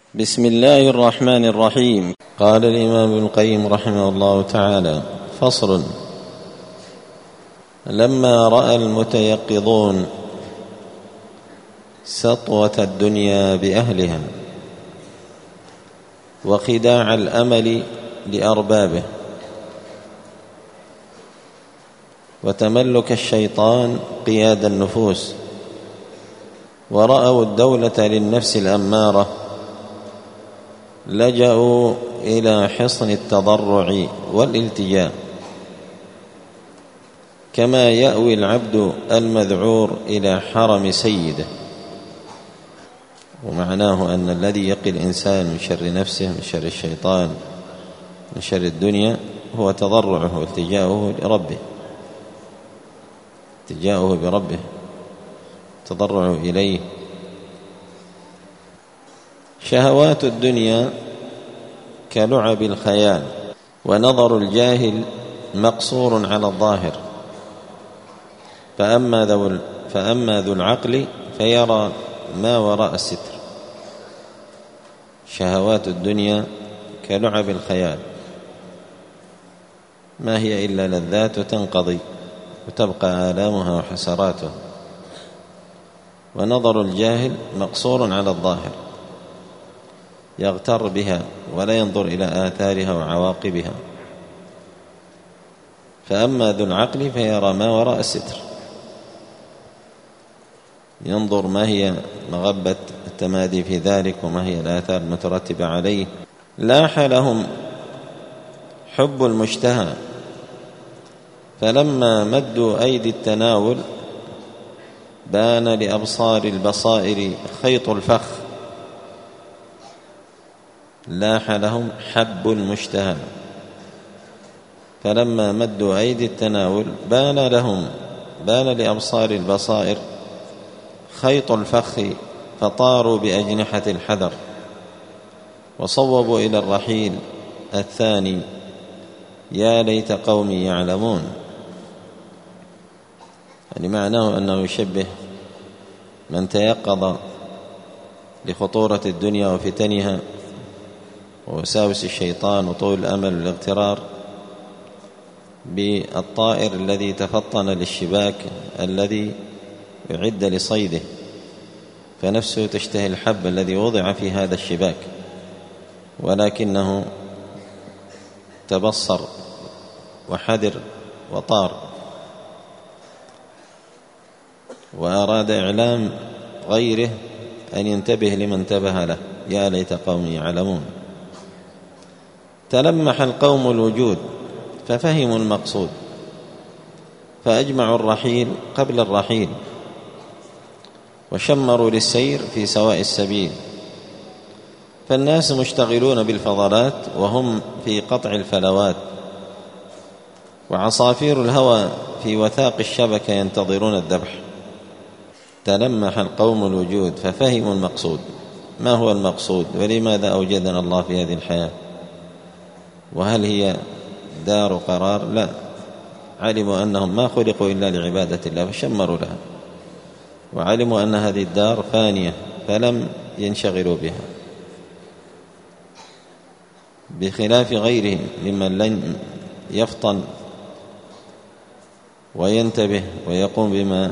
بسم الله الرحمن الرحيم. قال الإمام ابن القيم رحمه الله تعالى: فصل: لما رأى المتيقظون سطوة الدنيا بأهلها وخداع الأمل لأربابه وتملك الشيطان قياد النفوس، ورأوا الدولة للنفس الأمارة، لجأوا إلى حصن التضرع والالتجاء، كما يأوي العبد المذعور إلى حرم سيده. ومعناه أن الذي يقي الإنسان من شر نفسه، من شر الشيطان، من شر الدنيا، هو تضرعه والتجاؤه لربه، التجاؤه بربه، تضرعه إليه. شهوات الدنيا كلعب الخيال، ونظر الجاهل مقصور على الظاهر، فأما ذو العقل فيرى ما وراء الستر. شهوات الدنيا كلعب الخيال، ما هي إلا لذات تنقضي وتبقى آلامها وحسراتها. ونظر الجاهل مقصور على الظاهر، يغتر بها ولا ينظر إلى آثارها وعواقبها. فأما ذو العقل فيرى ما وراء الستر، ينظر ما هي مغبة التمادي في ذلك وما هي الآثار المترتبة عليه. لاح لهم حب المشتهى، فلما مدوا أيدي التناول بان لأبصار البصائر خيط الفخ. لاح لهم حب المشتهى، فلما مدوا أيدي التناول بان لأبصار البصائر خيط الفخ، فطاروا بأجنحة الحذر وصوبوا إلى الرحيل الثاني: يا ليت قومي يعلمون. يعني معناه أنه يشبه من تيقظ لخطورة الدنيا وفتنها ووساوس الشيطان وطول الأمل والاغترار بالطائر الذي تفطن للشباك الذي يعد لصيده، فنفسه تشتهي الحب الذي وضع في هذا الشباك، ولكنه تبصر وحذر وطار، وأراد إعلام غيره أن ينتبه لمن انتبه له: يا ليت قومي يعلمون. تلمح القوم الوجود ففهموا المقصود، فأجمعوا الرحيل قبل الرحيل، وشمروا للسير في سواء السبيل. فالناس مشتغلون بالفضلات وهم في قطع الفلوات، وعصافير الهوى في وثاق الشبكة ينتظرون الذبح. تلمح القوم الوجود ففهموا المقصود. ما هو المقصود؟ ولماذا أوجدنا الله في هذه الحياة؟ وهل هي دار قرار؟ لا، علموا أنهم ما خلقوا إلا لعبادة الله فشمروا لها، وعلموا أن هذه الدار فانية فلم ينشغلوا بها، بخلاف غيرهم ممن لن يفطن وينتبه ويقوم بما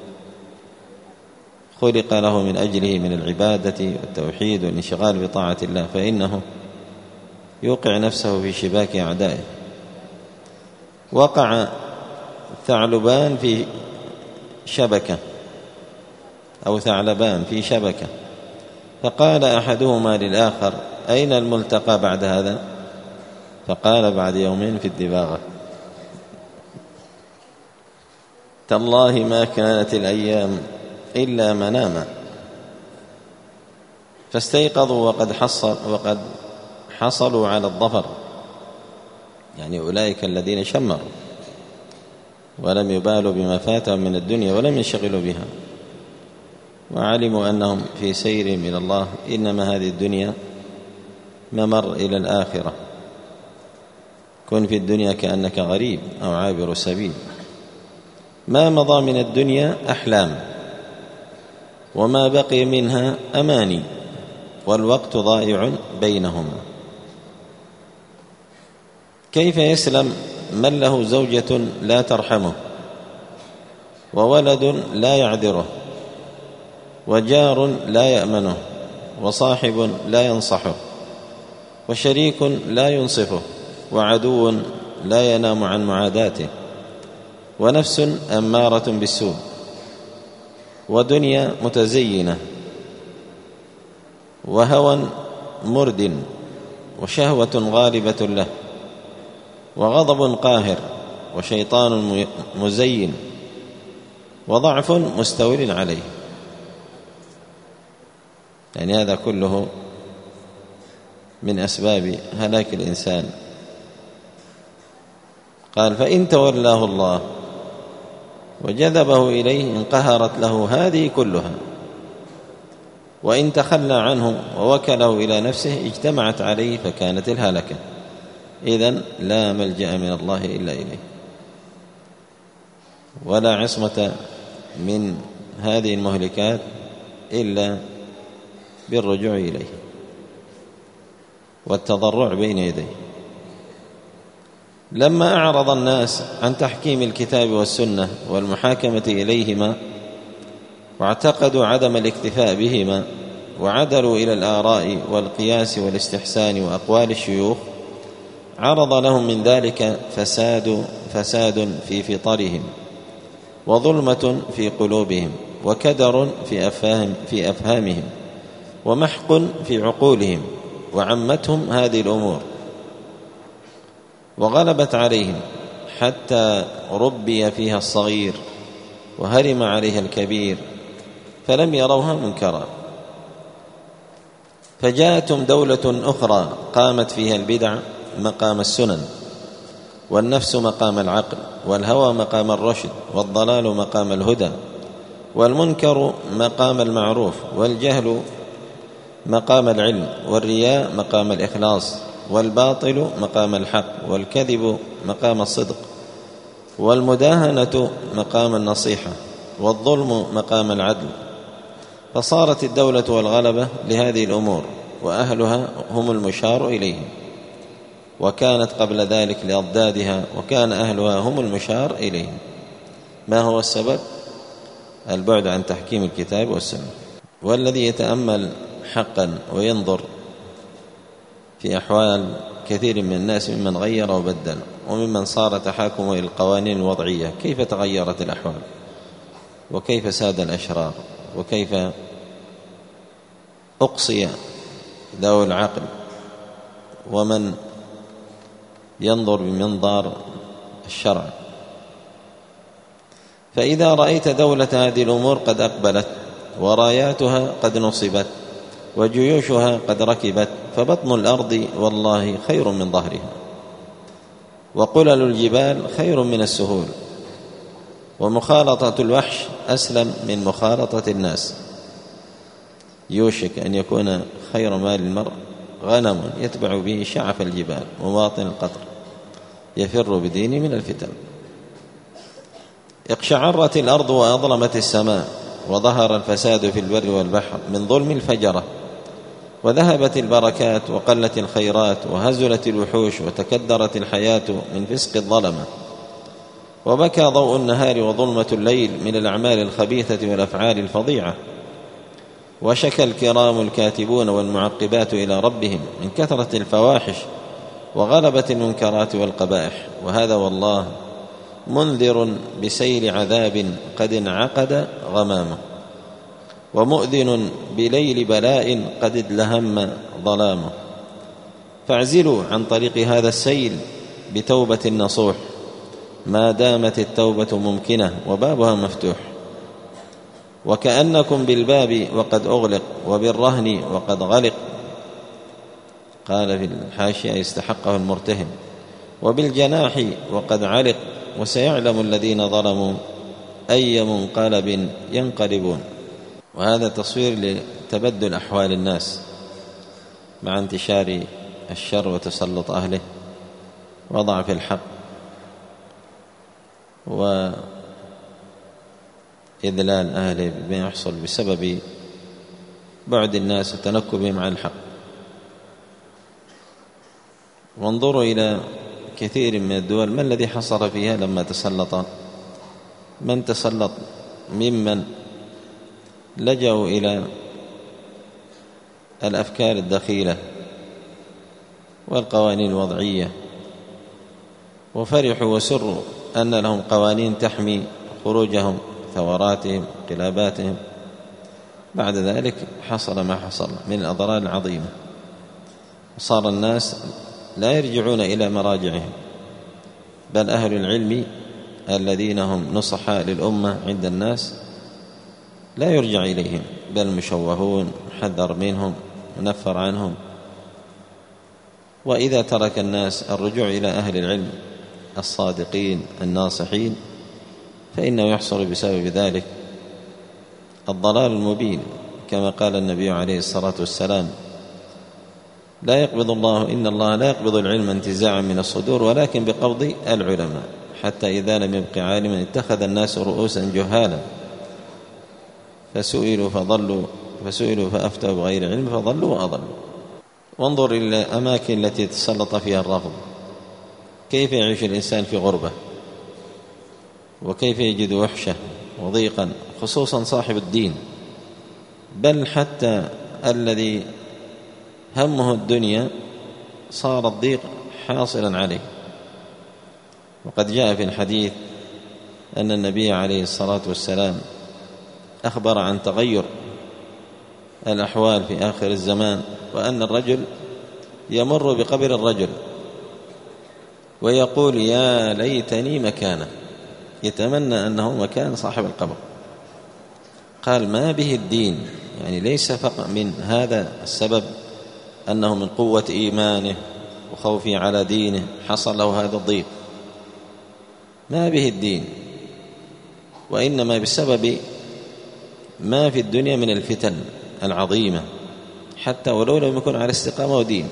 خلق له من أجله من العبادة والتوحيد والانشغال بطاعة الله، فإنه يوقع نفسه في شباك أعدائه. وقع ثعلبان في شبكة، أو ثعلبان في شبكة، فقال أحدهما للآخر: أين الملتقى بعد هذا؟ فقال: بعد يومين في الدباغة. تالله ما كانت الأيام إلا مناما. فاستيقظوا وقد حصلوا على الظفر، يعني أولئك الذين شمروا ولم يبالوا بما فاتهم من الدنيا ولم ينشغلوا بها، وعلموا أنهم في سير من الله، إنما هذه الدنيا ممر إلى الآخرة. كن في الدنيا كأنك غريب أو عابر سبيل. ما مضى من الدنيا أحلام، وما بقي منها أماني. والوقت ضائع بينهما. كيف يسلم من له زوجة لا ترحمه، وولد لا يعذره، وجار لا يأمنه، وصاحب لا ينصحه، وشريك لا ينصفه، وعدو لا ينام عن معاداته، ونفس أمارة بالسوء، ودنيا متزينة، وهوى مرد، وشهوة غالبة له، وغضب قاهر، وشيطان مزين، وضعف مستول عليه. يعني هذا كله من أسباب هلاك الإنسان. قال: فإن تولاه الله وجذبه إليه انقهرت له هذه كلها، وإن تخلى عنه ووكله إلى نفسه اجتمعت عليه فكانت الهلكة. إذن لا ملجأ من الله إلا إليه، ولا عصمة من هذه المهلكات إلا بالرجوع إليه والتضرع بين يديه. لما أعرض الناس عن تحكيم الكتاب والسنة والمحاكمة إليهما، واعتقدوا عدم الاكتفاء بهما، وعدلوا إلى الآراء والقياس والاستحسان وأقوال الشيوخ، عرض لهم من ذلك فساد في فطرهم، وظلمة في قلوبهم، وكدر في أفهامهم، ومحق في عقولهم، وعمتهم هذه الأمور وغلبت عليهم حتى ربي فيها الصغير وهرم عليها الكبير، فلم يروها منكرا. فجاءتهم دولة أخرى قامت فيها البدع مقام السنن، والنفس مقام العقل، والهوى مقام الرشد، والضلال مقام الهدى، والمنكر مقام المعروف، والجهل مقام العلم، والرياء مقام الإخلاص، والباطل مقام الحق، والكذب مقام الصدق، والمداهنة مقام النصيحة، والظلم مقام العدل. فصارت الدولة والغلبة لهذه الأمور، وأهلها هم المشار إليهم، وكانت قبل ذلك لأضدادها، وكان أهلها هم المشار إليهم. ما هو السبب؟ البعد عن تحكيم الكتاب والسنة. والذي يتأمل حقا وينظر في أحوال كثير من الناس ممن غير وبدل، وممن صار تحاكم إلى القوانين الوضعية، كيف تغيرت الأحوال، وكيف ساد الأشرار، وكيف أقصي ذوي العقل، ومن ينظر بمنظار الشرع. فإذا رأيت دولة هذه الأمور قد أقبلت، وراياتها قد نصبت، وجيوشها قد ركبت، فبطن الأرض والله خير من ظهرها، وقلل الجبال خير من السهول، ومخالطة الوحش أسلم من مخالطة الناس. يوشك أن يكون خير مال المرء غنم يتبع به شعف الجبال ومواطن القطر، يفر بدينه من الفتن. اقشعرت الأرض وأظلمت السماء، وظهر الفساد في البر والبحر من ظلم الفجرة، وذهبت البركات وقلت الخيرات، وهزلت الوحوش، وتكدرت الحياة من فسق الظلمة، وبكى ضوء النهار وظلمة الليل من الأعمال الخبيثة والأفعال الفظيعة، وشكى الكرام الكاتبون والمعقبات إلى ربهم من كثرة الفواحش وغلبة المنكرات والقبائح. وهذا والله منذر بسيل عذاب قد انعقد غمامه، ومؤذن بليل بلاء قد ادلهم ظلامه. فاعزلوا عن طريق هذا السيل بتوبة نصوح، ما دامت التوبة ممكنة وبابها مفتوح، وكأنكم بالباب وقد أغلق، وبالرهن وقد غلق. قال في الحاشية يستحقه المرتهن، وبالجناح وقد علق، وسيعلم الذين ظلموا أي منقلب ينقلبون. وهذا تصوير لتبدل أحوال الناس مع انتشار الشر وتسلط أهله وضعف الحق وإذلال أهله بما يحصل بسبب بعد الناس وتنكبهم عن الحق. وانظروا إلى كثير من الدول ما الذي حصل فيها لما تسلط من تسلط ممن لجأوا إلى الأفكار الدخيلة والقوانين الوضعية، وفرحوا وسروا أن لهم قوانين تحمي خروجهم، ثوراتهم، انقلاباتهم. بعد ذلك حصل ما حصل من الأضرار العظيمة، صار الناس لا يرجعون إلى مراجعهم، بل أهل العلم الذين هم نصحاء للأمة عند الناس لا يرجع إليهم، بل مشوهون، محذر منهم، منفر عنهم. وإذا ترك الناس الرجوع إلى أهل العلم الصادقين الناصحين فإنه يحصل بسبب ذلك الضلال المبين، كما قال النبي عليه الصلاة والسلام: لا يقبض الله إن الله لا يقبض العلم انتزاعا من الصدور ولكن بقبض العلماء، حتى إذا لم يبق عالما اتخذ الناس رؤوسا جهالا فسئلوا فأفتوا بغير علم فضلوا وأضلوا. وانظر إلى الأماكن التي تسلط فيها الرفض، كيف يعيش الإنسان في غربة، وكيف يجد وحشة وضيقا، خصوصا صاحب الدين، بل حتى الذي همه الدنيا صار الضيق حاصلا عليه. وقد جاء في الحديث أن النبي عليه الصلاة والسلام أخبر عن تغير الأحوال في آخر الزمان، وأن الرجل يمر بقبر الرجل ويقول: يا ليتني مكانه، يتمنى أنه مكان صاحب القبر. قال: ما به الدين، يعني ليس فقط من هذا السبب أنه من قوة إيمانه وخوفه على دينه حصل له هذا الضيق، ما به الدين، وإنما بسبب ما في الدنيا من الفتن العظيمة، حتى ولو لم يكن على استقامة ودين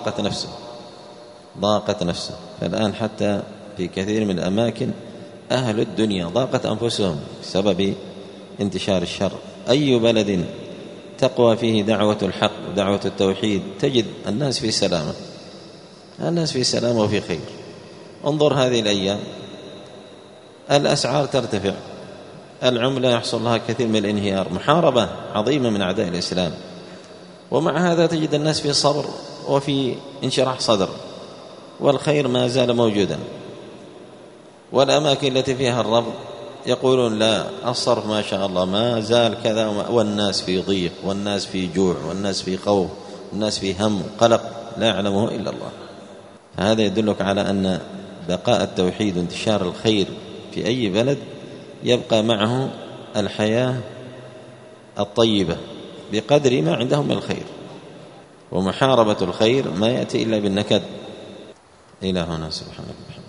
ضاقت نفسه. فالآن حتى في كثير من الأماكن أهل الدنيا ضاقت أنفسهم بسبب انتشار الشر. أي بلد تقوى فيه دعوة الحق ودعوة التوحيد تجد الناس في سلامة، الناس في سلامة وفي خير. انظر هذه الأيام الأسعار ترتفع، العملة يحصل لها كثير من الانهيار، محاربة عظيمة من أعداء الإسلام، ومع هذا تجد الناس في صبر وفي انشراح صدر، والخير ما زال موجودا. والأماكن التي فيها الرفض يقولون: لا، الصرف ما شاء الله ما زال كذا، والناس في ضيق، والناس في جوع، والناس في خوف، والناس في هم قلق لا يعلمه إلا الله. فهذا يدلك على أن بقاء التوحيد وانتشار الخير في أي بلد يبقى معه الحياة الطيبة بقدر ما عندهم من الخير، ومحاربة الخير ما يأتي إلا بالنكد. إلى هنا، سبحانك.